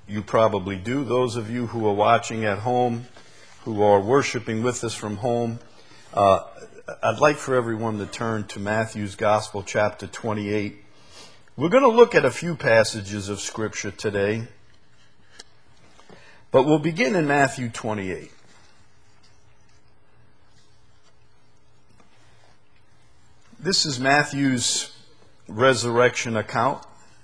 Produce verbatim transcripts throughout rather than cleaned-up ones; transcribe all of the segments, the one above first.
you probably do. Those of you who are watching at home, who are worshiping with us from home, uh, I'd like for everyone to turn to Matthew's Gospel, chapter twenty-eight. We're going to look at a few passages of Scripture today, but we'll begin in Matthew twenty-eight. This is Matthew's resurrection account.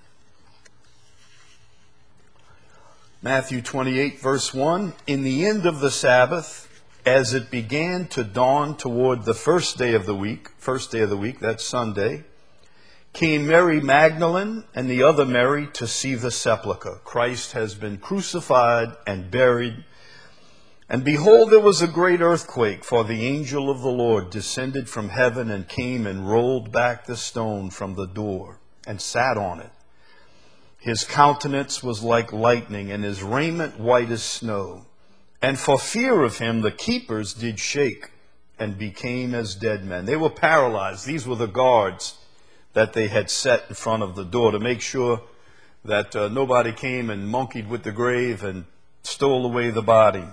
Matthew twenty-eight, verse one, in the end of the Sabbath, as it began to dawn toward the first day of the week, first day of the week, that's Sunday, came Mary Magdalene and the other Mary to see the sepulchre. Christ has been crucified and buried. And behold, there was a great earthquake, for the angel of the Lord descended from heaven and came and rolled back the stone from the door and sat on it. His countenance was like lightning, and his raiment white as snow. And for fear of him, the keepers did shake and became as dead men. They were paralyzed. These were the guards that they had set in front of the door to make sure that uh, nobody came and monkeyed with the grave and stole away the body.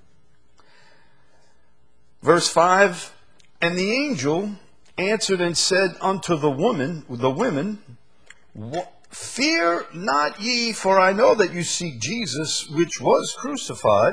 Verse five, and the angel answered and said unto the woman, the women, fear not ye, for I know that you seek Jesus, which was crucified.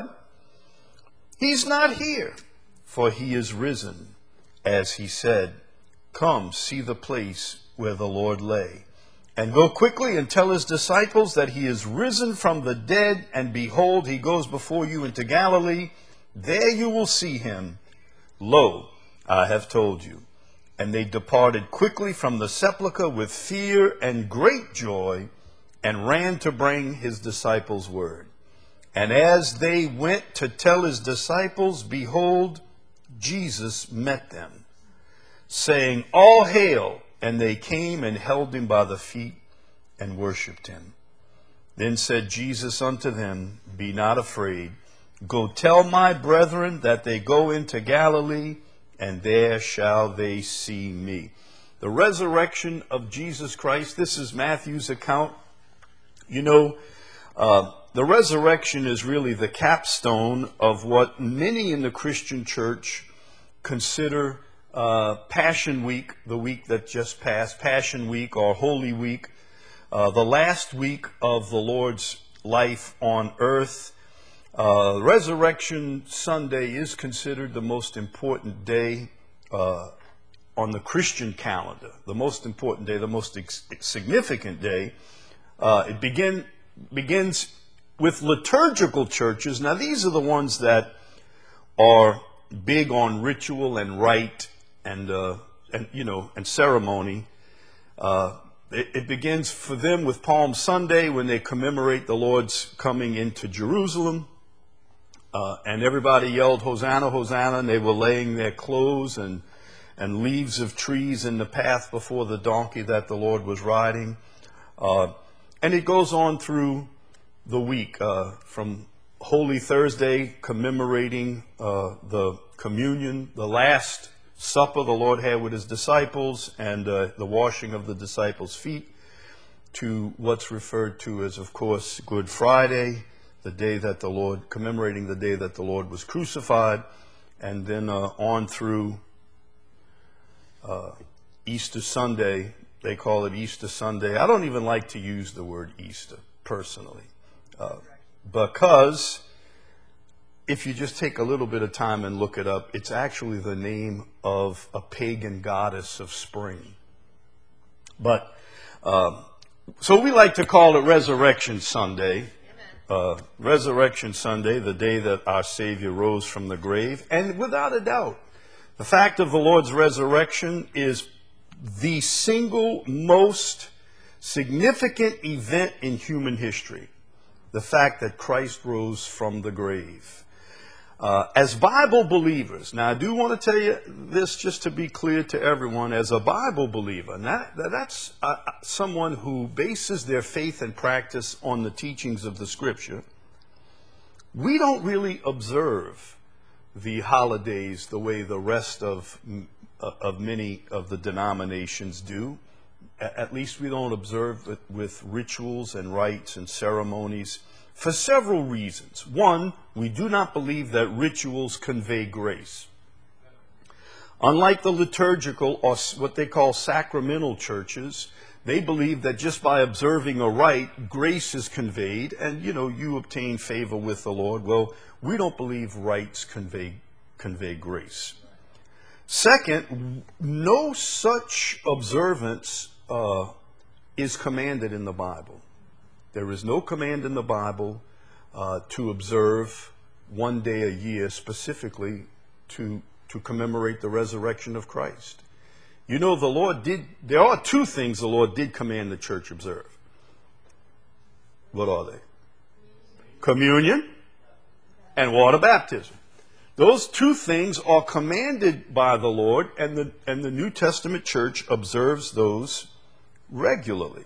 He's not here, for he is risen, as he said. Come, see the place where the Lord lay. And go quickly and tell his disciples that he is risen from the dead, and behold, he goes before you into Galilee. There you will see him. Lo, I have told you. And they departed quickly from the sepulchre with fear and great joy, and ran to bring his disciples word. And as they went to tell his disciples, behold, Jesus met them, saying, All hail! And they came and held him by the feet and worshipped him. Then said Jesus unto them, Be not afraid. Go tell my brethren that they go into Galilee, and there shall they see me. The resurrection of Jesus Christ, this is Matthew's account. You know, uh, the resurrection is really the capstone of what many in the Christian church consider uh, Passion Week, the week that just passed, Passion Week or Holy Week, uh, the last week of the Lord's life on earth. Uh, Resurrection Sunday is considered the most important day uh, on the Christian calendar, the most important day, the most ex- significant day. Uh, it begin, begins with liturgical churches. Now, these are the ones that are big on ritual and rite and, uh, and you know, and ceremony. Uh, it, it begins for them with Palm Sunday, when they commemorate the Lord's coming into Jerusalem. Uh, and everybody yelled, Hosanna, Hosanna, and they were laying their clothes and, and leaves of trees in the path before the donkey that the Lord was riding. Uh, and it goes on through the week, uh, from Holy Thursday, commemorating uh, the communion, the last supper the Lord had with his disciples, and uh, the washing of the disciples' feet, to what's referred to as, of course, Good Friday, the day that the Lord, commemorating the day that the Lord was crucified, and then uh, on through uh, Easter Sunday. They call it Easter Sunday. I don't even like to use the word Easter, personally, uh, because if you just take a little bit of time and look it up, it's actually the name of a pagan goddess of spring. But, uh, so we like to call it Resurrection Sunday. Uh, Resurrection Sunday, the day that our Savior rose from the grave. And without a doubt, the fact of the Lord's resurrection is the single most significant event in human history. The fact that Christ rose from the grave. Uh, as Bible believers, now I do want to tell you this just to be clear to everyone, as a Bible believer, that, that's uh, someone who bases their faith and practice on the teachings of the Scripture. We don't really observe the holidays the way the rest of, of many of the denominations do. At least we don't observe it with rituals and rites and ceremonies for several reasons. One, we do not believe that rituals convey grace. Unlike the liturgical or what they call sacramental churches, they believe that just by observing a rite, grace is conveyed and, you know, you obtain favor with the Lord. Well, we don't believe rites convey, convey grace. Second, no such observance uh, is commanded in the Bible. There is no command in the Bible uh, to observe one day a year specifically to, to commemorate the resurrection of Christ. You know, the Lord did, there are two things the Lord did command the church observe. What are they? Communion and water baptism. Those two things are commanded by the Lord, and the, and the New Testament church observes those regularly.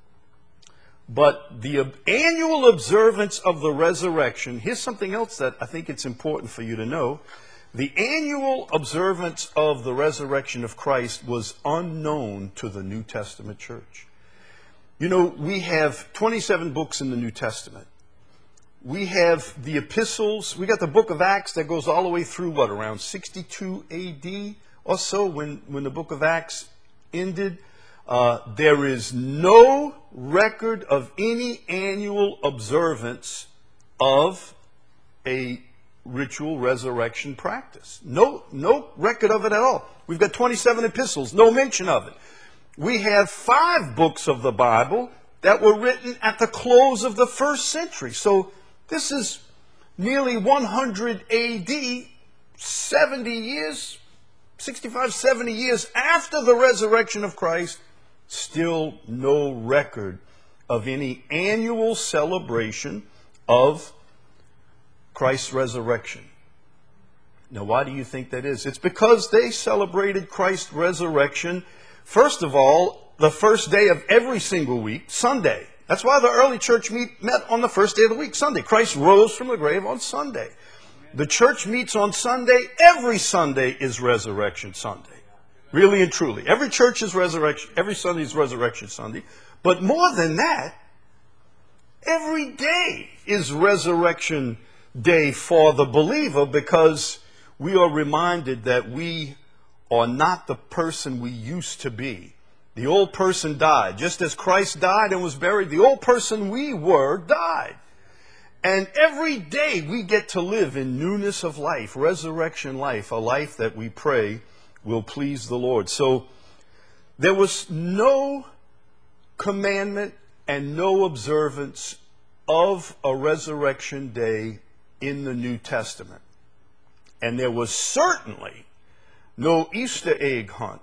But the annual observance of the resurrection, here's something else that I think it's important for you to know. The annual observance of the resurrection of Christ was unknown to the New Testament church. You know, we have twenty-seven books in the New Testament. We have the epistles. We got the book of Acts that goes all the way through, what, around sixty-two A D or so when, when the book of Acts ended. Uh, there is no record of any annual observance of a ritual resurrection practice. No, no record of it at all. We've got twenty-seven epistles, no mention of it. We have five books of the Bible that were written at the close of the first century. So this is nearly one hundred A D, seventy years, sixty-five, seventy years after the resurrection of Christ, still no record of any annual celebration of Christ's resurrection. Now, why do you think that is? It's because they celebrated Christ's resurrection, first of all, the first day of every single week, Sunday. That's why the early church meet, met on the first day of the week, Sunday. Christ rose from the grave on Sunday. The church meets on Sunday. Every Sunday is Resurrection Sunday. Really and truly. Every church is resurrection. Every Sunday is Resurrection Sunday. But more than that, every day is Resurrection Day for the believer, because we are reminded that we are not the person we used to be. The old person died. Just as Christ died and was buried, the old person we were died. And every day we get to live in newness of life, resurrection life, a life that we pray will please the Lord. So there was no commandment and no observance of a resurrection day in the New Testament. And there was certainly no Easter egg hunt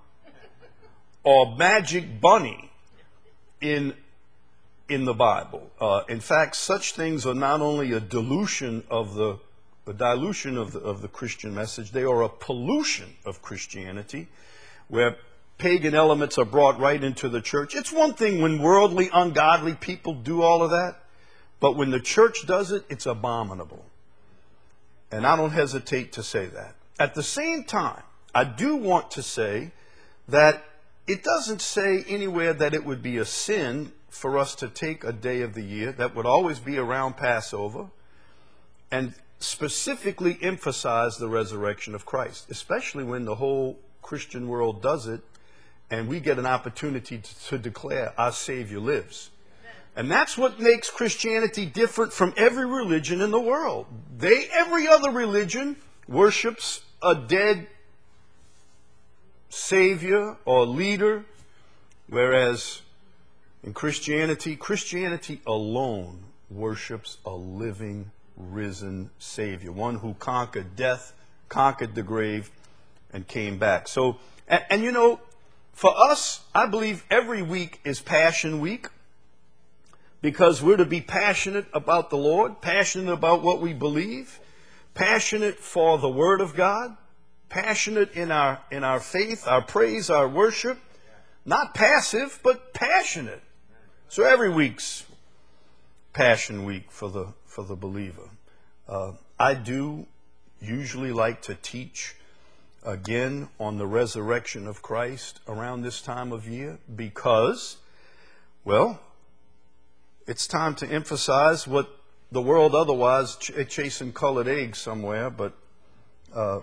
or magic bunny in, in the Bible. Uh, in fact, such things are not only a dilution of the, a dilution of the, of the Christian message, they are a pollution of Christianity, where pagan elements are brought right into the church. It's one thing when worldly, ungodly people do all of that, but when the church does it, it's abominable. And I don't hesitate to say that. At the same time, I do want to say that it doesn't say anywhere that it would be a sin for us to take a day of the year that would always be around Passover and specifically emphasize the resurrection of Christ, especially when the whole Christian world does it and we get an opportunity to, to declare our Savior lives. And that's what makes Christianity different from every religion in the world. They, every other religion worships a dead savior or leader, whereas in Christianity, Christianity alone worships a living, risen Savior, one who conquered death, conquered the grave, and came back. So, and, and you know, for us, I believe every week is Passion Week, because we're to be passionate about the Lord, passionate about what we believe, passionate for the Word of God, passionate in our in our faith, our praise, our worship. Not passive, but passionate. So every week's Passion Week for the for the believer. Uh, I do usually like to teach again on the resurrection of Christ around this time of year because, well, it's time to emphasize what the world otherwise ch- chasing colored eggs somewhere, but uh,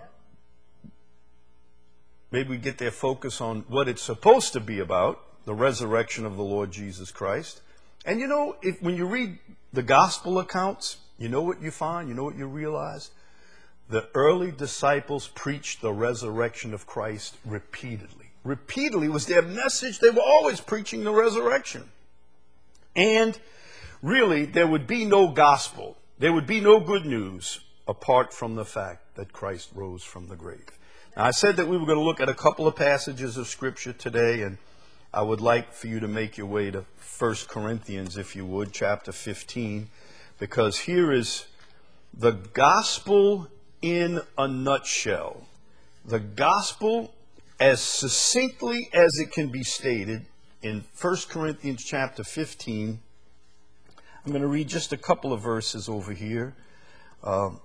maybe we get their focus on what it's supposed to be about, the resurrection of the Lord Jesus Christ. And you know, if, when you read the gospel accounts, you know what you find, you know what you realize? The early disciples preached the resurrection of Christ repeatedly. Repeatedly was their message. They were always preaching the resurrection. And really, there would be no gospel. There would be no good news apart from the fact that Christ rose from the grave. Now, I said that we were going to look at a couple of passages of Scripture today, and I would like for you to make your way to First Corinthians, if you would, chapter fifteen, because here is the gospel in a nutshell. The gospel as succinctly as it can be stated in First Corinthians chapter fifteen. I'm going to read just a couple of verses over here. Um,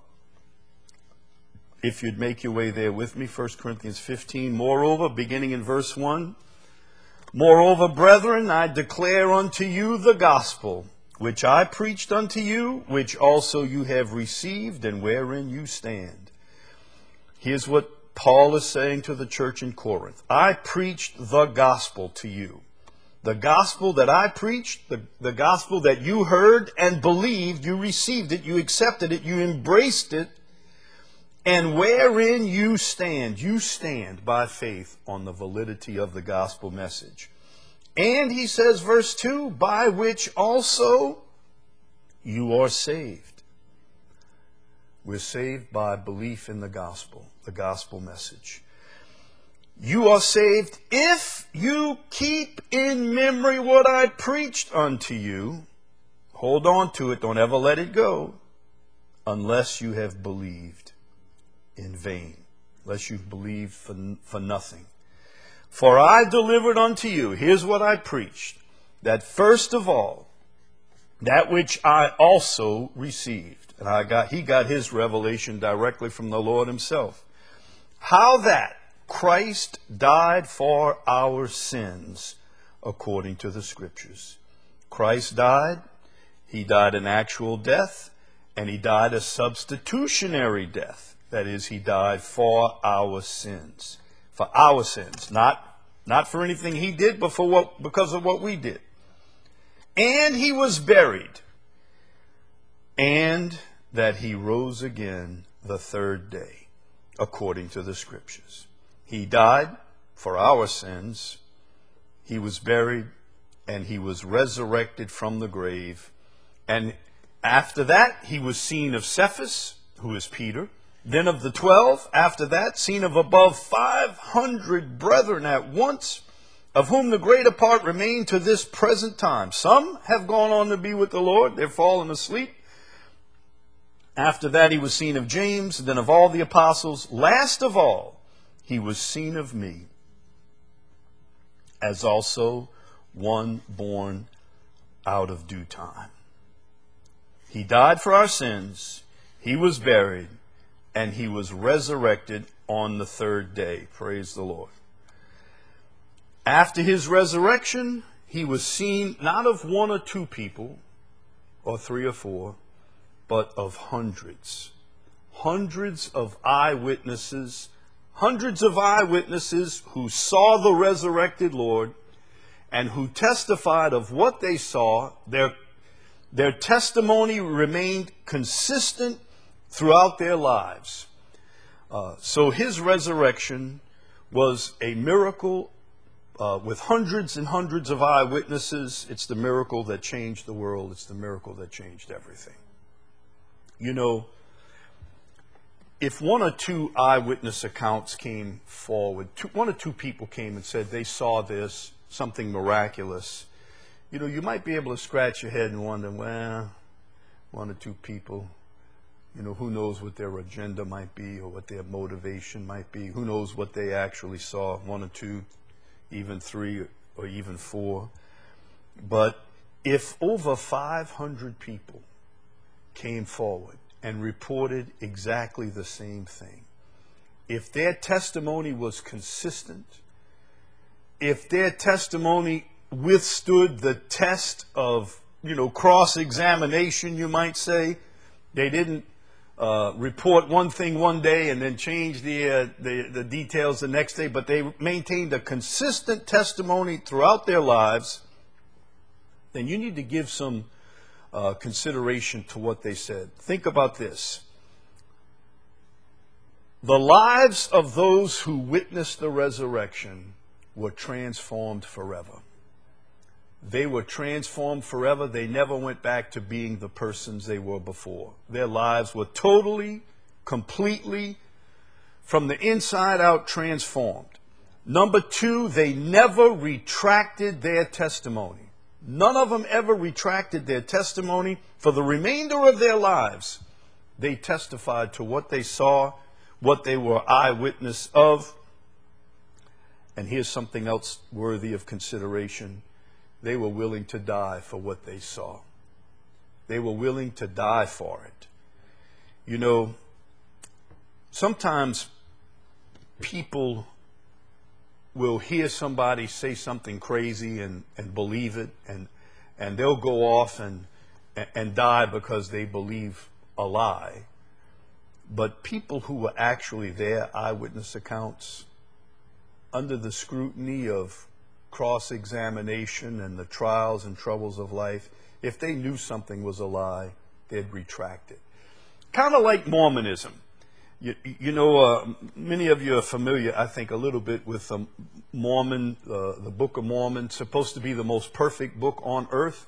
if you'd make your way there with me, First Corinthians fifteen. Moreover, beginning in verse one, Moreover, brethren, I declare unto you the gospel, which I preached unto you, which also you have received, and wherein you stand. Here's what Paul is saying to the church in Corinth. I preached the gospel to you. The gospel that I preached, the, the gospel that you heard and believed, you received it, you accepted it, you embraced it, and wherein you stand, you stand by faith on the validity of the gospel message. And he says, verse two, by which also you are saved. We're saved by belief in the gospel, the gospel message. You are saved if you keep in memory what I preached unto you. Hold on to it, don't ever let it go, unless you have believed in vain, unless you've believed for, for nothing. For I delivered unto you, here's what I preached, that first of all, that which I also received. And I got, he got his revelation directly from the Lord himself. How that Christ died for our sins according to the Scriptures. Christ died, he died an actual death, and he died a substitutionary death. That is, he died for our sins. For our sins. Not, not for anything he did, but for what, because of what we did. And he was buried. And that he rose again the third day, according to the Scriptures. He died for our sins. He was buried, and he was resurrected from the grave. And after that, he was seen of Cephas, who is Peter. Then of the twelve, after that, seen of above five hundred brethren at once, of whom the greater part remain to this present time. Some have gone on to be with the Lord. They're fallen asleep. After that, he was seen of James, then of all the apostles. Last of all, he was seen of me, as also one born out of due time. He died for our sins. He was buried. And he was resurrected on the third day. Praise the Lord. After his resurrection, he was seen not of one or two people, or three or four, but of hundreds. Hundreds of eyewitnesses. Hundreds of eyewitnesses who saw the resurrected Lord and who testified of what they saw. Their, their testimony remained consistent throughout their lives. Uh, so his resurrection was a miracle uh, with hundreds and hundreds of eyewitnesses. It's the miracle that changed the world. It's the miracle that changed everything. You know, if one or two eyewitness accounts came forward, two, one or two people came and said they saw this, something miraculous, you know, you might be able to scratch your head and wonder, well, one or two people, you know, who knows what their agenda might be or what their motivation might be. Who knows what they actually saw, one or two, even three or even four. But if over five hundred people came forward and reported exactly the same thing, if their testimony was consistent, if their testimony withstood the test of, you know, cross-examination, you might say, they didn't uh, report one thing one day and then change the, uh, the the details the next day, but they maintained a consistent testimony throughout their lives, then you need to give some uh, consideration to what they said. Think about this. The lives of those who witnessed the resurrection were transformed forever. They were transformed forever. They never went back to being the persons they were before. Their lives were totally, completely, from the inside out transformed. Number two, they never retracted their testimony. None of them ever retracted their testimony. For the remainder of their lives, they testified to what they saw, what they were eyewitness of. And here's something else worthy of consideration. They were willing to die for what they saw. They were willing to die for it. You know, sometimes people will hear somebody say something crazy and, and believe it, and and they'll go off and and die because they believe a lie. But people who were actually there, eyewitness accounts, under the scrutiny of cross-examination and the trials and troubles of life, if they knew something was a lie, they'd retract it. Kind of like Mormonism. You, you know, uh, many of you are familiar, I think, a little bit with um, Mormon, uh, the Book of Mormon, supposed to be the most perfect book on earth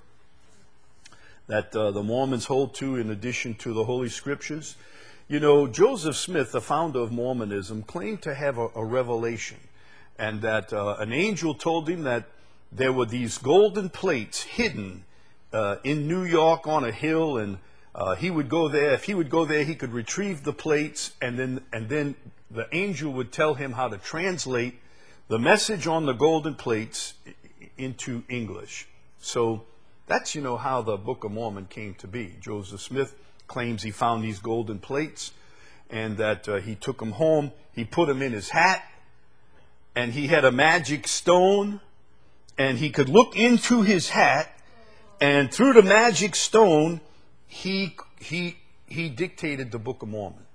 that uh, the Mormons hold to in addition to the Holy Scriptures. You know, Joseph Smith, the founder of Mormonism, claimed to have a, a revelation, and that uh, an angel told him that there were these golden plates hidden uh, in New York on a hill, and uh, he would go there. If he would go there, he could retrieve the plates, and then and then the angel would tell him how to translate the message on the golden plates into English. So that's, you know, how the Book of Mormon came to be. Joseph Smith claims he found these golden plates, and that uh, he took them home. He put them in his hat, and he had a magic stone, and he could look into his hat, and through the magic stone, he he he dictated the Book of Mormon.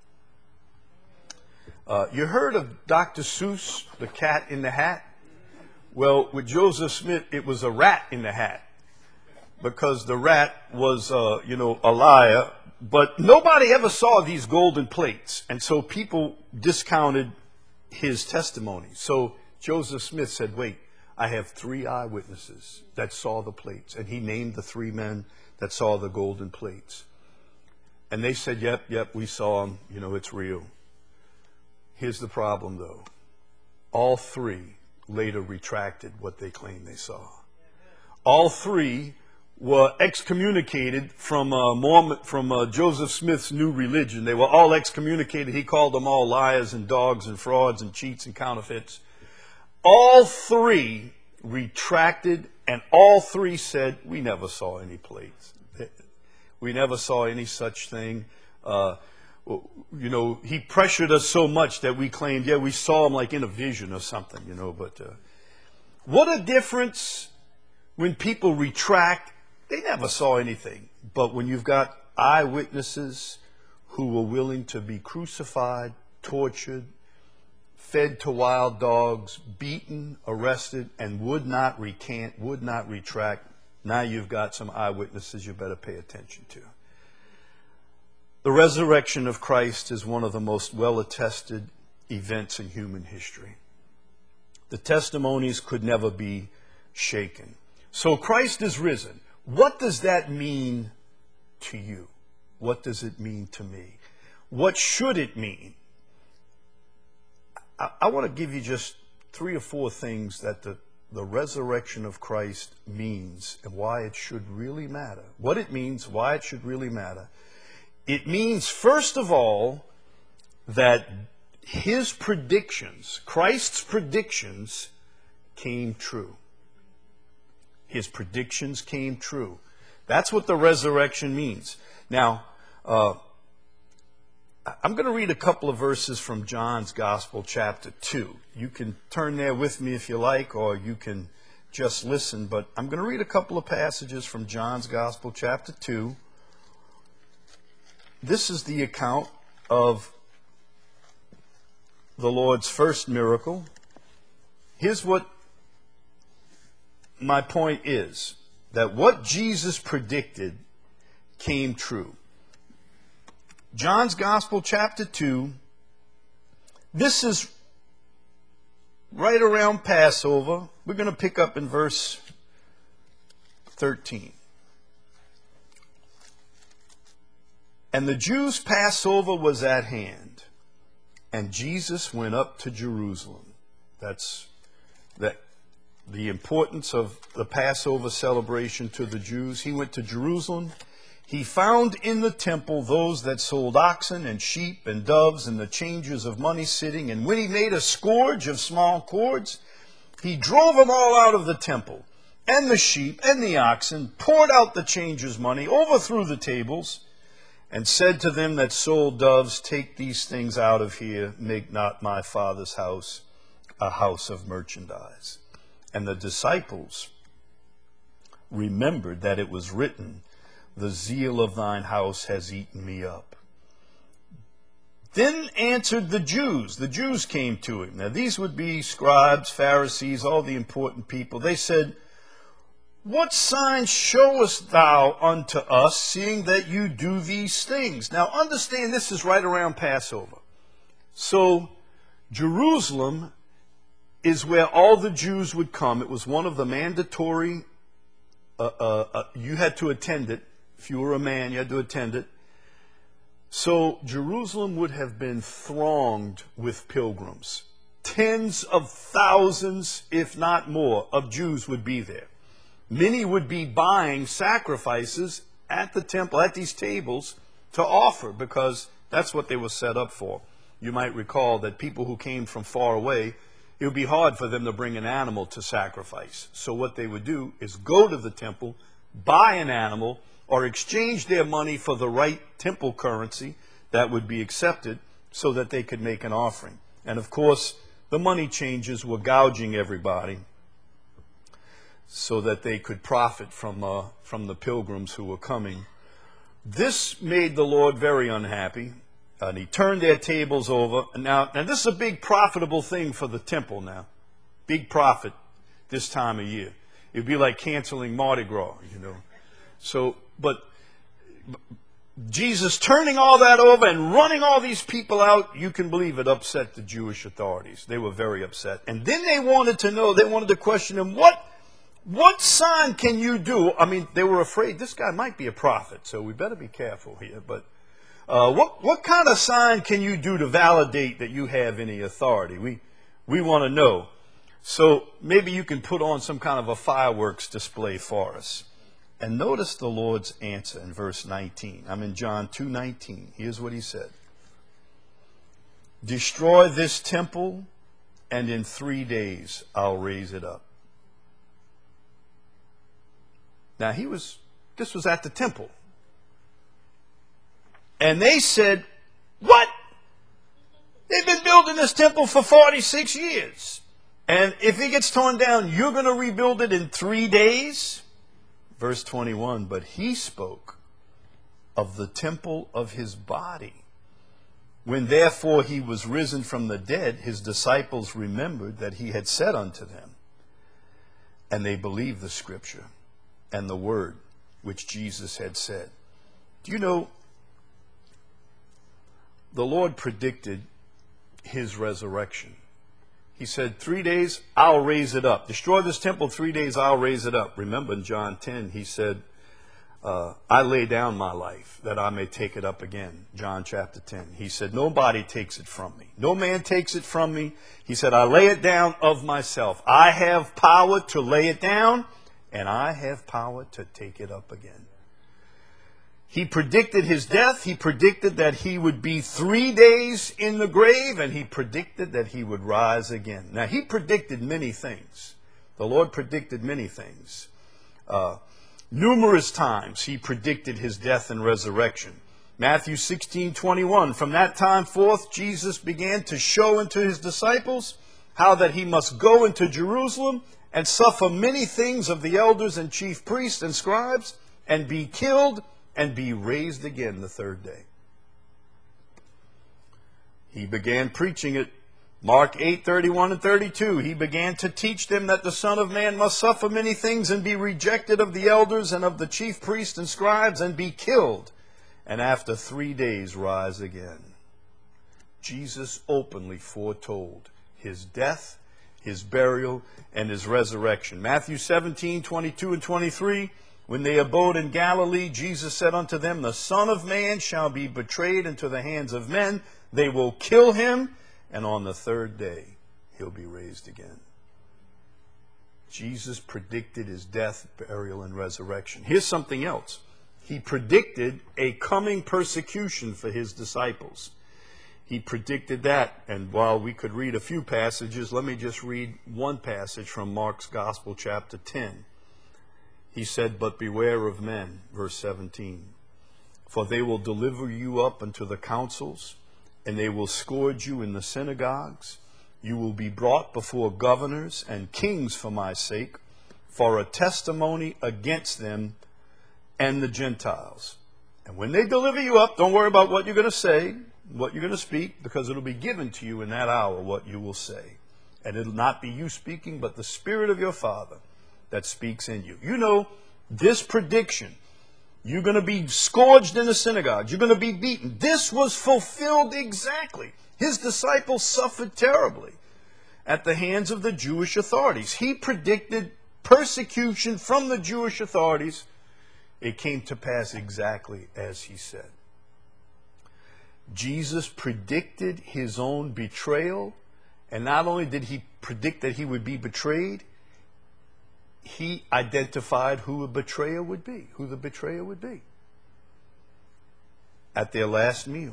Uh, you heard of Doctor Seuss, the cat in the hat? Well, with Joseph Smith, it was a rat in the hat, because the rat was, uh, you know, a liar. But nobody ever saw these golden plates, and so people discounted his testimony. So Joseph Smith said, wait, I have three eyewitnesses that saw the plates. And he named the three men that saw the golden plates. And they said, yep, yep, we saw them. You know, it's real. Here's the problem, though. All three later retracted what they claimed they saw. All three were excommunicated from uh, Mormon, from uh, Joseph Smith's new religion. They were all excommunicated. He called them all liars and dogs and frauds and cheats and counterfeits. All three retracted, and all three said, we never saw any plates. We never saw any such thing. Uh, you know, he pressured us so much that we claimed, yeah, we saw him like in a vision or something, you know. But uh, what a difference when people retract. They never saw anything. But when you've got eyewitnesses who were willing to be crucified, tortured, fed to wild dogs, beaten, arrested, and would not recant, would not retract, now you've got some eyewitnesses you better pay attention to. The resurrection of Christ is one of the most well-attested events in human history. The testimonies could never be shaken. So Christ is risen. What does that mean to you? What does it mean to me? What should it mean? I, I want to give you just three or four things that the, the resurrection of Christ means and why it should really matter. What it means, why it should really matter. It means, first of all, that his predictions, Christ's predictions, came true. His predictions came true. That's what the resurrection means. Now, uh, I'm going to read a couple of verses from John's Gospel, chapter two. You can turn there with me if you like, or you can just listen. But I'm going to read a couple of passages from John's Gospel, chapter two. This is the account of the Lord's first miracle. Here's what my point is, that what Jesus predicted came true. John's Gospel, chapter two. This is right around Passover. We're going to pick up in verse thirteen. And the Jews' Passover was at hand, and Jesus went up to Jerusalem. That's that, the importance of the Passover celebration to the Jews. He went to Jerusalem. He found in the temple those that sold oxen and sheep and doves and the changers of money sitting. And when he made a scourge of small cords, he drove them all out of the temple, and the sheep and the oxen, poured out the changers' money, overthrew the tables, and said to them that sold doves, take these things out of here, make not my Father's house a house of merchandise. And the disciples remembered that it was written, the zeal of thine house has eaten me up. Then answered the Jews. The Jews came to him. Now these would be scribes, Pharisees, all the important people. They said, what sign showest thou unto us, seeing that you do these things? Now understand, this is right around Passover. So Jerusalem is where all the Jews would come. It was one of the mandatory, uh, uh, uh, you had to attend it. If you were a man, you had to attend it. So Jerusalem would have been thronged with pilgrims. Tens of thousands, if not more, of Jews would be there. Many would be buying sacrifices at the temple, at these tables, to offer, because that's what they were set up for. You might recall that people who came from far away, it would be hard for them to bring an animal to sacrifice. So what they would do is go to the temple, buy an animal, or exchange their money for the right temple currency that would be accepted so that they could make an offering. And of course, the money changers were gouging everybody so that they could profit from, uh, from the pilgrims who were coming. This made the Lord very unhappy, and he turned their tables over. Now, now this is a big profitable thing for the temple now. Big profit this time of year. It would be like canceling Mardi Gras, you know. So, but Jesus turning all that over and running all these people out, you can believe it upset the Jewish authorities. They were very upset. And then they wanted to know, they wanted to question him, what, what sign can you do? I mean, they were afraid this guy might be a prophet, so we better be careful here. But uh, what, what kind of sign can you do to validate that you have any authority? We, we want to know. So maybe you can put on some kind of a fireworks display for us. And notice the Lord's answer in verse nineteen. I'm in John two nineteen. Here's what he said. Destroy this temple, and in three days I'll raise it up. Now he was, this was at the temple. And they said, what? They've been building this temple for forty-six years. And if it gets torn down, you're going to rebuild it in three days? Verse twenty-one, but he spoke of the temple of his body. When therefore he was risen from the dead, his disciples remembered that he had said unto them, and they believed the scripture and the word which Jesus had said. Do you know, the Lord predicted his resurrection. He said, three days, I'll raise it up. Destroy this temple, three days, I'll raise it up. Remember in John ten, he said, uh, I lay down my life that I may take it up again. John chapter ten. He said, nobody takes it from me. No man takes it from me. He said, I lay it down of myself. I have power to lay it down, and I have power to take it up again. He predicted his death. He predicted that he would be three days in the grave, and he predicted that he would rise again. Now, he predicted many things. The Lord predicted many things. Uh, numerous times he predicted his death and resurrection. Matthew sixteen twenty-one, from that time forth Jesus began to show unto his disciples how that he must go into Jerusalem and suffer many things of the elders and chief priests and scribes, and be killed, and be raised again the third day. He began preaching it. Mark eight thirty-one and thirty-two, he began to teach them that the Son of Man must suffer many things and be rejected of the elders and of the chief priests and scribes, and be killed, and after three days rise again. Jesus openly foretold his death, his burial, and his resurrection. Matthew seventeen twenty-two and twenty-three, when they abode in Galilee, Jesus said unto them, the Son of Man shall be betrayed into the hands of men. They will kill him, and on the third day he'll be raised again. Jesus predicted his death, burial, and resurrection. Here's something else. He predicted a coming persecution for his disciples. He predicted that, and while we could read a few passages, let me just read one passage from Mark's Gospel, chapter ten. He said, but beware of men, verse seventeen, for they will deliver you up unto the councils, and they will scourge you in the synagogues. You will be brought before governors and kings for my sake, for a testimony against them and the Gentiles. And when they deliver you up, don't worry about what you're going to say, what you're going to speak, because it'll be given to you in that hour what you will say. And it'll not be you speaking, but the Spirit of your Father that speaks in you. You know, this prediction, you're going to be scourged in the synagogues, you're going to be beaten. This was fulfilled exactly. His disciples suffered terribly at the hands of the Jewish authorities. He predicted persecution from the Jewish authorities. It came to pass exactly as he said. Jesus predicted his own betrayal, and not only did he predict that he would be betrayed, he identified who a betrayer would be, who the betrayer would be. At their last meal,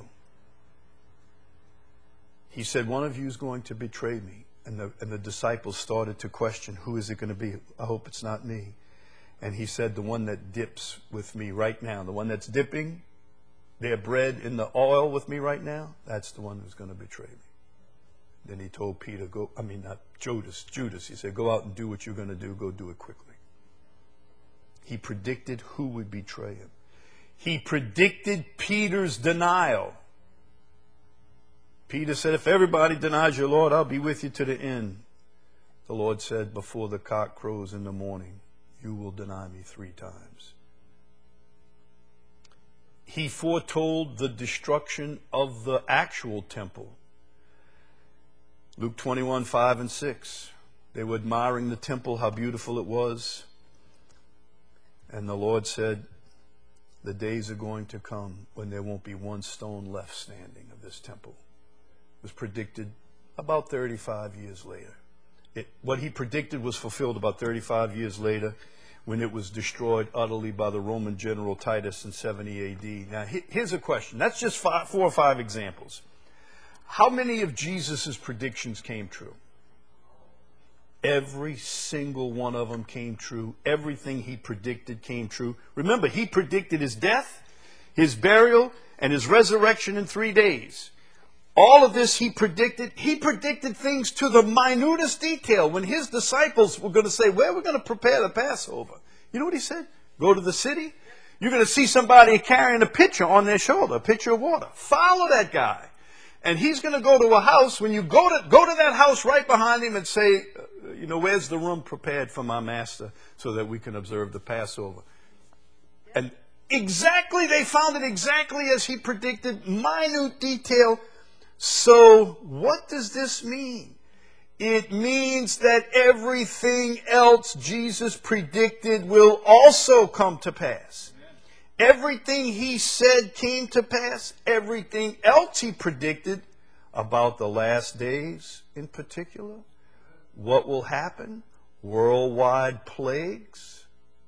he said, one of you is going to betray me. And the, and the disciples started to question, who is it going to be? I hope it's not me. And he said, the one that dips with me right now, the one that's dipping their bread in the oil with me right now, that's the one who's going to betray me. Then he told Peter, go, I mean, not Judas, Judas, he said, go out and do what you're going to do. Go do it quickly. He predicted who would betray him. He predicted Peter's denial. Peter said, if everybody denies you, Lord, I'll be with you to the end. The Lord said, before the cock crows in the morning, you will deny me three times. He foretold the destruction of the actual temple. Luke twenty-one, five and six. They were admiring the temple, how beautiful it was. And the Lord said, the days are going to come when there won't be one stone left standing of this temple. It was predicted about thirty-five years later. It, what he predicted was fulfilled about thirty-five years later, when it was destroyed utterly by the Roman general Titus in seventy A D. Now, here's a question. That's just five, four or five examples. How many of Jesus' predictions came true? Every single one of them came true. Everything he predicted came true. Remember, he predicted his death, his burial, and his resurrection in three days. All of this he predicted. He predicted things to the minutest detail. When his disciples were going to say, where are we going to prepare the Passover? You know what he said? Go to the city. You're going to see somebody carrying a pitcher on their shoulder, a pitcher of water. Follow that guy. And he's going to go to a house. When you go to, go to that house right behind him and say, you know, where's the room prepared for my master so that we can observe the Passover? And exactly, they found it exactly as he predicted, minute detail. So what does this mean? It means that everything else Jesus predicted will also come to pass. Everything he said came to pass. Everything else he predicted about the last days in particular, what will happen, worldwide plagues,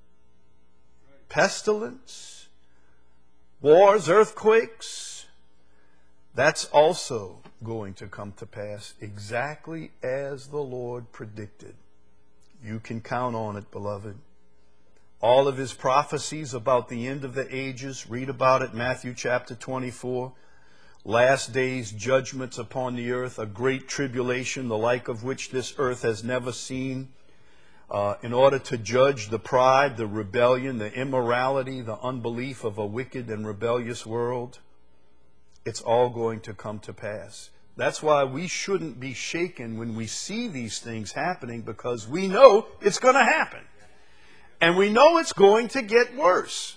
pestilence, wars, earthquakes, that's also going to come to pass exactly as the Lord predicted. You can count on it, beloved. All of his prophecies about the end of the ages, read about it, Matthew chapter twenty-four. Last days, judgments upon the earth, a great tribulation, the like of which this earth has never seen, uh, in order to judge the pride, the rebellion, the immorality, the unbelief of a wicked and rebellious world. It's all going to come to pass. That's why we shouldn't be shaken when we see these things happening, because we know it's going to happen. And we know it's going to get worse.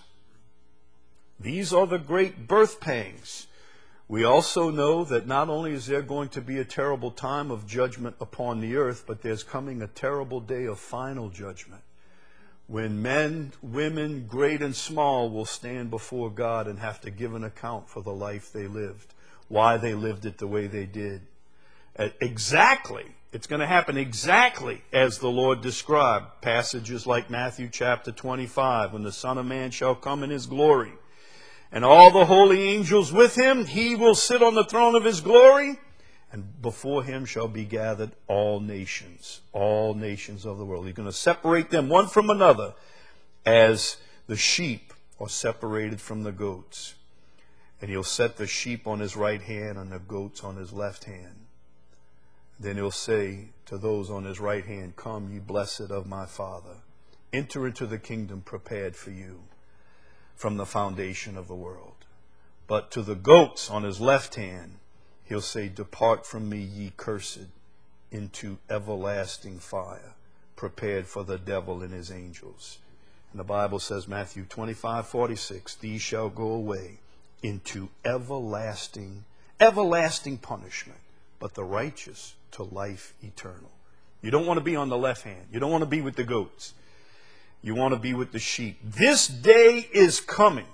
These are the great birth pangs. We also know that not only is there going to be a terrible time of judgment upon the earth, but there's coming a terrible day of final judgment, when men, women, great and small, will stand before God and have to give an account for the life they lived, why they lived it the way they did. Exactly. It's going to happen exactly as the Lord described. Passages like Matthew chapter twenty-five, when the Son of Man shall come in his glory, and all the holy angels with him, he will sit on the throne of his glory, and before him shall be gathered all nations, all nations of the world. He's going to separate them one from another, as the sheep are separated from the goats. And he'll set the sheep on his right hand and the goats on his left hand. Then he'll say to those on his right hand, "Come, ye blessed of my Father, enter into the kingdom prepared for you from the foundation of the world." But to the goats on his left hand, he'll say, "Depart from me, ye cursed, into everlasting fire, prepared for the devil and his angels." And the Bible says, Matthew twenty-five forty-six, "These shall go away into everlasting, everlasting punishment, but the righteous to life eternal." You don't want to be on the left hand. You don't want to be with the goats. You want to be with the sheep. This day is coming.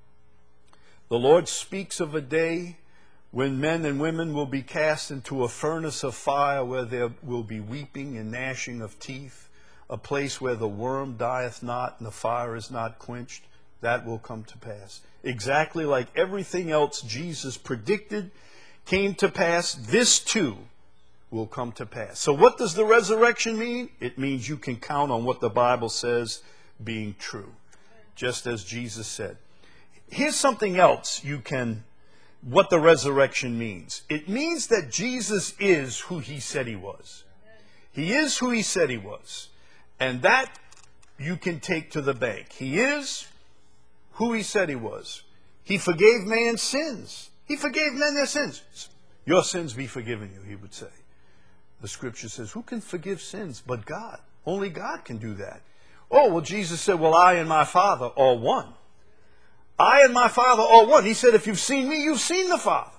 The Lord speaks of a day when men and women will be cast into a furnace of fire, where there will be weeping and gnashing of teeth, a place where the worm dieth not and the fire is not quenched. That will come to pass. Exactly like everything else Jesus predicted came to pass, this too will come to pass. So what does the resurrection mean? It means you can count on what the Bible says being true, just as Jesus said. Here's something else you can, what the resurrection means. It means that Jesus is who he said he was. He is who he said he was. And that you can take to the bank. He is who he said he was. He forgave man's sins. He forgave men their sins. Your sins be forgiven you, he would say. The scripture says, who can forgive sins but God? Only God can do that. Oh, well, Jesus said, well, I and my Father are one. I and my Father are one. He said, if you've seen me, you've seen the Father.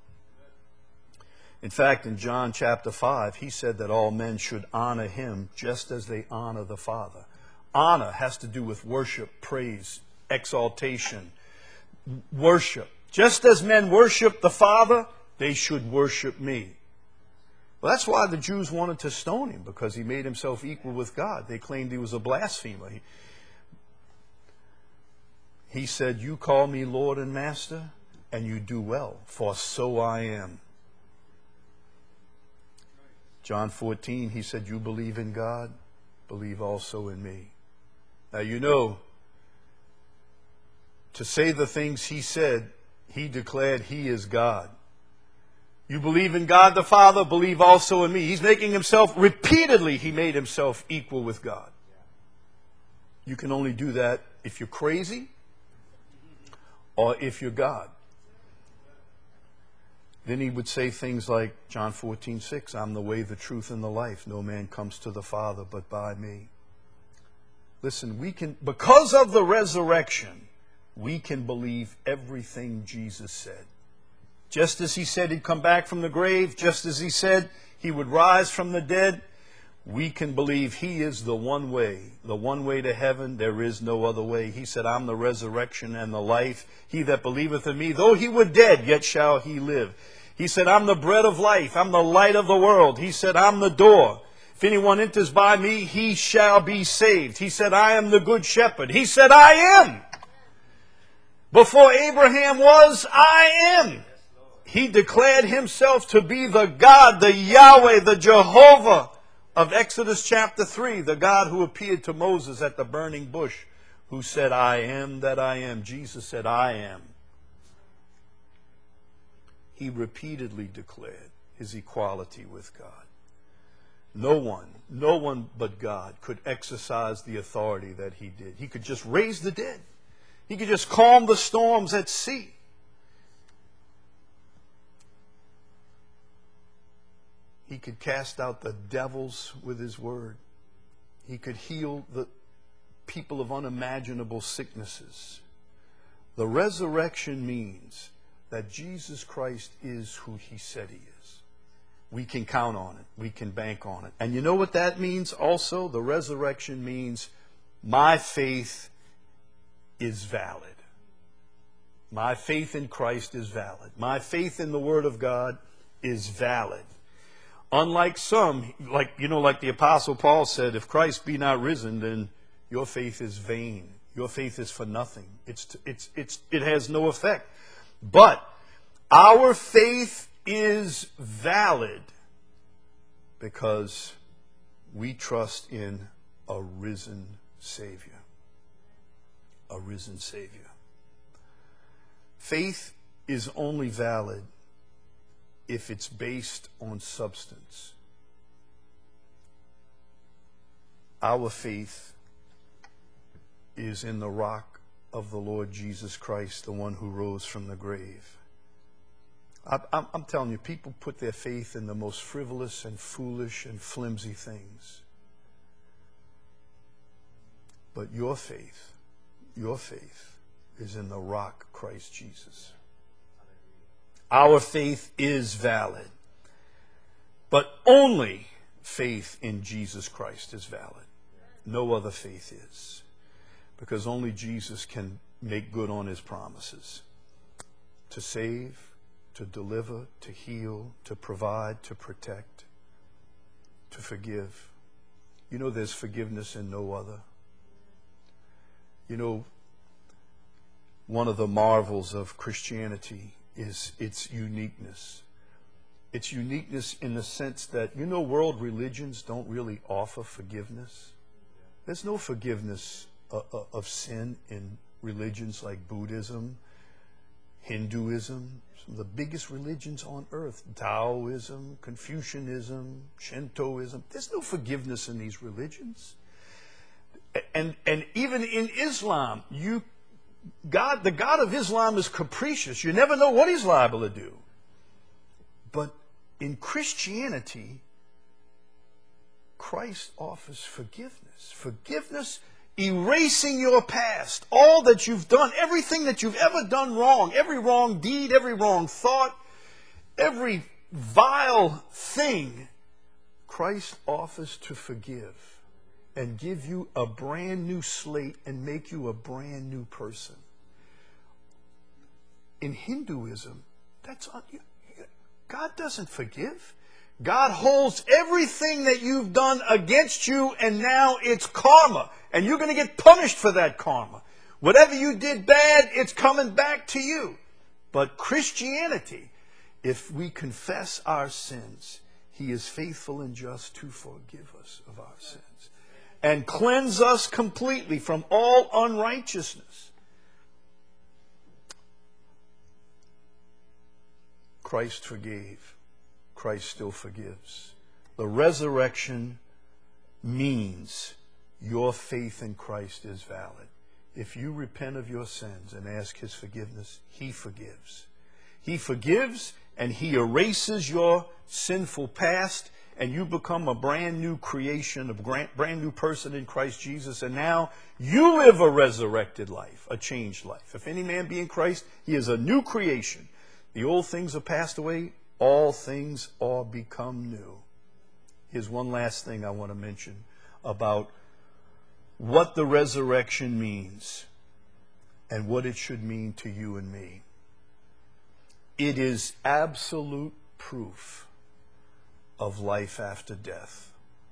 In fact, in John chapter five, he said that all men should honor him just as they honor the Father. Honor has to do with worship, praise, exaltation, worship. Just as men worship the Father, they should worship me. Well, that's why the Jews wanted to stone him, because he made himself equal with God. They claimed he was a blasphemer. He, he said, you call me Lord and Master, and you do well, for so I am. John fourteen, he said, you believe in God, believe also in me. Now, you know, to say the things he said, he declared he is God. You believe in God the Father, believe also in me. He's making himself, repeatedly, he made himself equal with God. You can only do that if you're crazy or if you're God. Then he would say things like John fourteen six, I'm the way, the truth, and the life. No man comes to the Father but by me. Listen, we can, because of the resurrection, we can believe everything Jesus said. Just as he said he'd come back from the grave, just as he said he would rise from the dead, we can believe he is the one way, the one way to heaven. There is no other way. He said, I'm the resurrection and the life. He that believeth in me, though he were dead, yet shall he live. He said, I'm the bread of life. I'm the light of the world. He said, I'm the door. If anyone enters by me, he shall be saved. He said, I am the good shepherd. He said, I am. Before Abraham was, I am. He declared himself to be the God, the Yahweh, the Jehovah of Exodus chapter three, the God who appeared to Moses at the burning bush who said, I am that I am. Jesus said, I am. He repeatedly declared his equality with God. No one, no one but God could exercise the authority that he did. He could just raise the dead. He could just calm the storms at sea. He could cast out the devils with his word. He could heal the people of unimaginable sicknesses. The resurrection means that Jesus Christ is who he said he is. We can count on it. We can bank on it. And you know what that means also? The resurrection means my faith is valid. My faith in Christ is valid. My faith in the Word of God is valid. Unlike some, like, you know, like the Apostle Paul said, if Christ be not risen, then your faith is vain. Your faith is for nothing. It's, it's, it's, it has no effect. But our faith is valid because we trust in a risen Savior. A risen Savior. Faith is only valid if it's based on substance. Our faith is in the rock of the Lord Jesus Christ, the one who rose from the grave. I, I'm, I'm telling you, people put their faith in the most frivolous and foolish and flimsy things. But your faith, your faith is in the rock, Christ Jesus. Our faith is valid. But only faith in Jesus Christ is valid. No other faith is. Because only Jesus can make good on his promises. To save, to deliver, to heal, to provide, to protect, to forgive. You know there's forgiveness in no other. You know, one of the marvels of Christianity is its uniqueness. Its uniqueness in the sense that, you know, world religions don't really offer forgiveness. There's no forgiveness uh, uh, of sin in religions like Buddhism, Hinduism, some of the biggest religions on earth, Taoism, Confucianism, Shintoism. There's no forgiveness in these religions. And, and even in Islam, you God, the God of Islam is capricious. You never know what he's liable to do. But in Christianity, Christ offers forgiveness. Forgiveness, erasing your past, all that you've done, everything that you've ever done wrong, every wrong deed, every wrong thought, every vile thing, Christ offers to forgive and give you a brand new slate and make you a brand new person. In Hinduism, that's un- God doesn't forgive. God holds everything that you've done against you, and now it's karma. And you're going to get punished for that karma. Whatever you did bad, it's coming back to you. But Christianity, if we confess our sins, he is faithful and just to forgive us of our sins and cleanse us completely from all unrighteousness. Christ forgave. Christ still forgives. The resurrection means your faith in Christ is valid. If you repent of your sins and ask his forgiveness, he forgives. He forgives and he erases your sinful past, and you become a brand new creation, a brand new person in Christ Jesus. And now you live a resurrected life, a changed life. If any man be in Christ, he is a new creation. The old things are passed away. All things are become new. Here's one last thing I want to mention about what the resurrection means and what it should mean to you and me. It is absolute proof of life after death.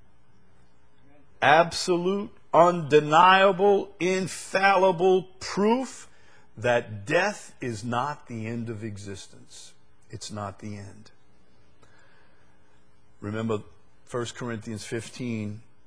Absolute, undeniable, infallible proof that death is not the end of existence. It's not the end. Remember First Corinthians fifteen,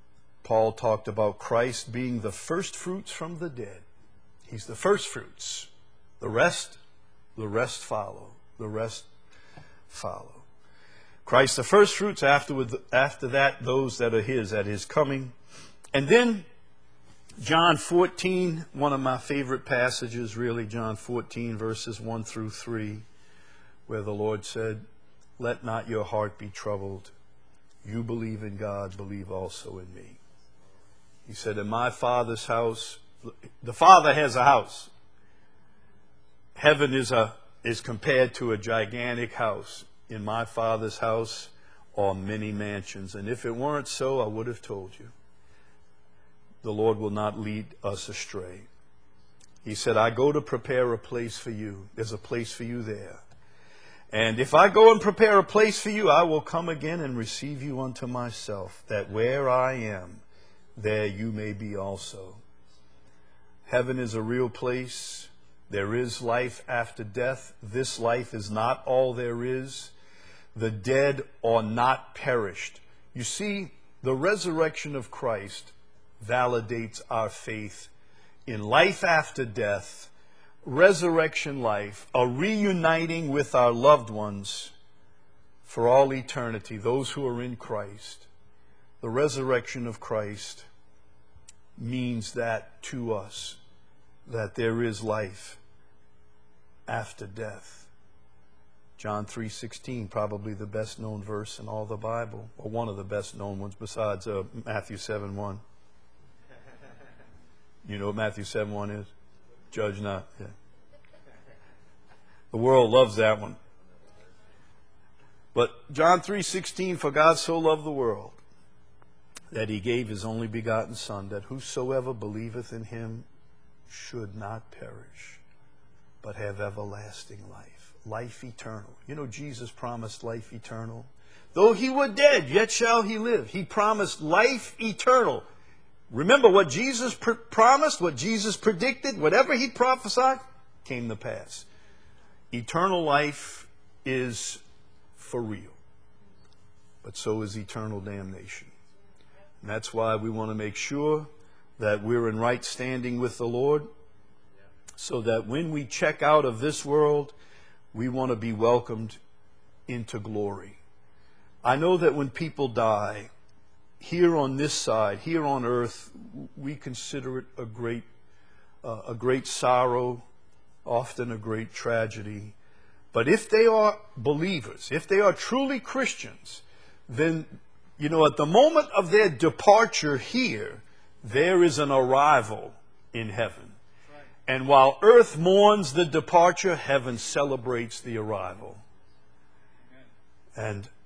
Paul talked about Christ being the first fruits from the dead. He's the first fruits. The rest, the rest follow. The rest follow. Christ the first fruits, afterward, after that, those that are his at his coming. And then John fourteen, one of my favorite passages, really, John fourteen, verses one through three, where the Lord said, "Let not your heart be troubled. You believe in God, believe also in me." He said, in my Father's house, the Father has a house. Heaven is a is compared to a gigantic house. In my Father's house are many mansions. And if it weren't so, I would have told you. The Lord will not lead us astray. He said, I go to prepare a place for you. There's a place for you there. And if I go and prepare a place for you, I will come again and receive you unto myself, that where I am, there you may be also. Heaven is a real place. There is life after death. This life is not all there is. The dead are not perished. You see, the resurrection of Christ validates our faith in life after death, resurrection life, a reuniting with our loved ones for all eternity, those who are in Christ. The resurrection of Christ means that to us, that there is life after death. John three sixteen, probably the best known verse in all the Bible, or one of the best known ones besides uh, Matthew seven one. You know what Matthew seven one is? Judge not. Yeah. The world loves that one. But John three sixteen, for God so loved the world that he gave his only begotten Son, that whosoever believeth in him should not perish, but have everlasting life. Life eternal. You know, Jesus promised life eternal. Though he were dead, yet shall he live. He promised life eternal. Remember what Jesus pr- promised, what Jesus predicted, whatever he prophesied, came to pass. Eternal life is for real. But so is eternal damnation. And that's why we want to make sure that we're in right standing with the Lord, so that when we check out of this world, we want to be welcomed into glory. I know that when people die, here on this side, here on earth, we consider it a great, uh, a great sorrow, often a great tragedy. But if they are believers, if they are truly Christians, then, you know, at the moment of their departure here, there is an arrival in heaven. And while earth mourns the departure, heaven celebrates the arrival. And,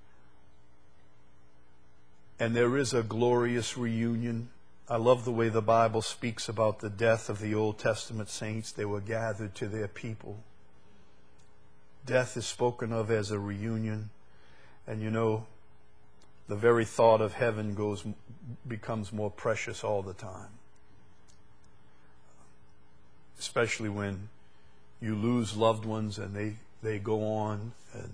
and there is a glorious reunion. I love the way the Bible speaks about the death of the Old Testament saints. They were gathered to their people. Death is spoken of as a reunion. And you know, the very thought of heaven goes, becomes more precious all the time. Especially when you lose loved ones and they, they go on, and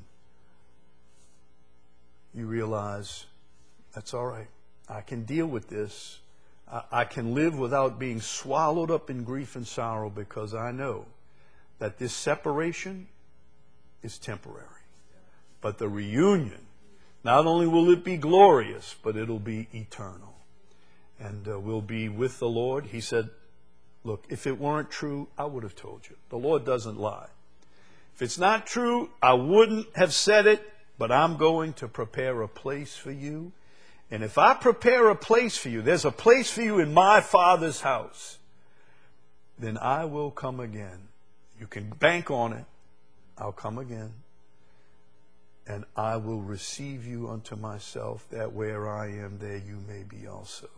you realize, that's all right. I can deal with this. I, I can live without being swallowed up in grief and sorrow, because I know that this separation is temporary. But the reunion, not only will it be glorious, but it'll be eternal. And uh, we'll be with the Lord. He said, look, if it weren't true, I would have told you. The Lord doesn't lie. If it's not true, I wouldn't have said it, but I'm going to prepare a place for you. And if I prepare a place for you, there's a place for you in my Father's house, then I will come again. You can bank on it. I'll come again. And I will receive you unto myself, that where I am, there you may be also.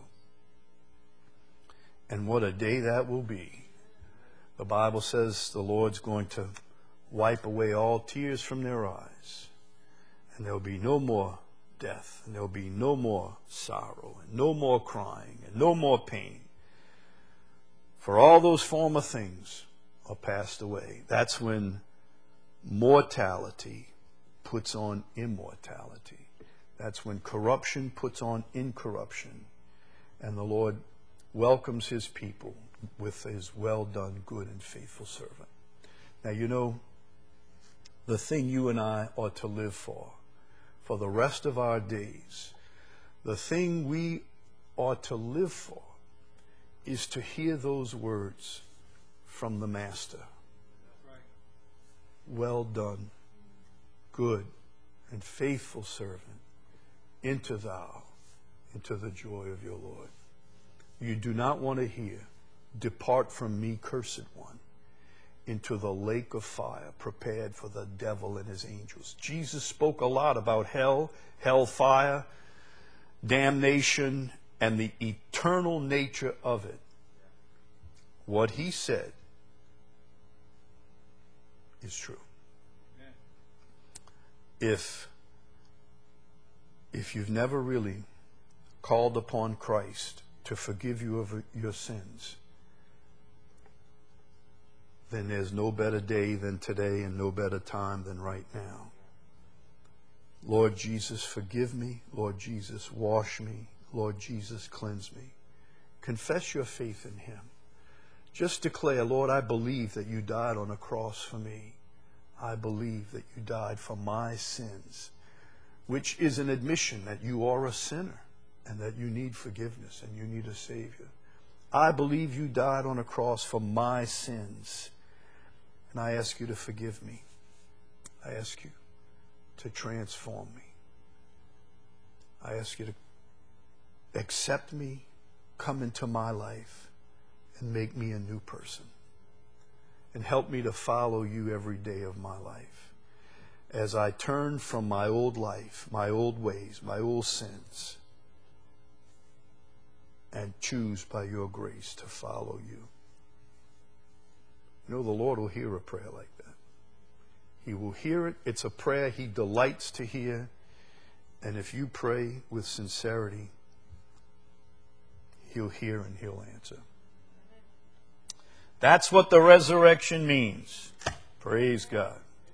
And what a day that will be. The Bible says the Lord's going to wipe away all tears from their eyes. And there'll be no more death. And there'll be no more sorrow. And no more crying. And no more pain. For all those former things are passed away. That's when mortality puts on immortality. That's when corruption puts on incorruption. And the Lord welcomes his people with his well done, good and faithful servant. Now, you know, the thing you and I ought to live for, for the rest of our days, the thing we ought to live for is to hear those words from the Master. Well done, good and faithful servant, enter thou into the joy of your Lord. You do not want to hear, depart from me, cursed one, into the lake of fire prepared for the devil and his angels. Jesus spoke a lot about hell, hellfire, damnation, and the eternal nature of it. What he said is true. If, if you've never really called upon Christ to forgive you of your sins, then there's no better day than today and no better time than right now. Lord Jesus, forgive me. Lord Jesus, wash me. Lord Jesus, cleanse me. Confess your faith in him. Just declare, Lord, I believe that you died on a cross for me. I believe that you died for my sins, which is an admission that you are a sinner and that you need forgiveness and you need a Savior. I believe you died on a cross for my sins, and I ask you to forgive me. I ask you to transform me. I ask you to accept me, come into my life, and make me a new person. And help me to follow you every day of my life as I turn from my old life, my old ways, my old sins, and choose by your grace to follow you. You know, the Lord will hear a prayer like that. He will hear it. It's a prayer he delights to hear. And if you pray with sincerity, he'll hear and he'll answer. That's what the resurrection means. Praise God.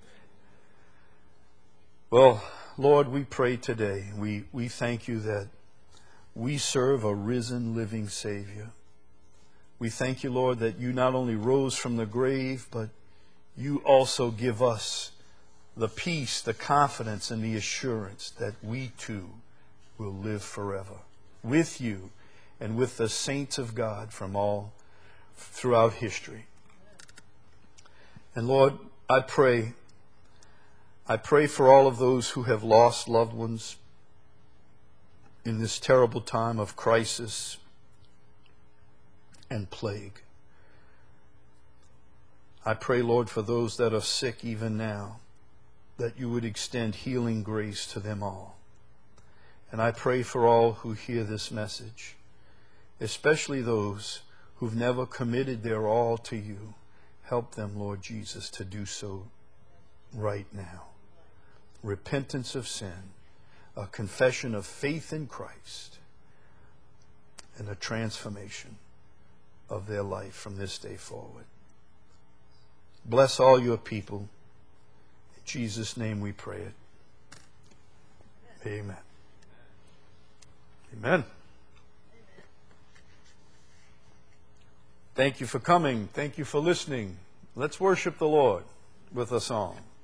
Well, Lord, we pray today. We, we thank you that we serve a risen, living Savior. We thank you, Lord, that you not only rose from the grave, but you also give us the peace, the confidence, and the assurance that we too will live forever with you and with the saints of God from all throughout history. And Lord, I pray, I pray for all of those who have lost loved ones in this terrible time of crisis and plague. I pray, Lord, for those that are sick even now, that you would extend healing grace to them all. And I pray for all who hear this message, especially those who've never committed their all to you. Help them, Lord Jesus, to do so right now. Repentance of sin, a confession of faith in Christ, and a transformation of their life from this day forward. Bless all your people. In Jesus' name we pray it. Amen. Amen. Thank you for coming. Thank you for listening. Let's worship the Lord with a song.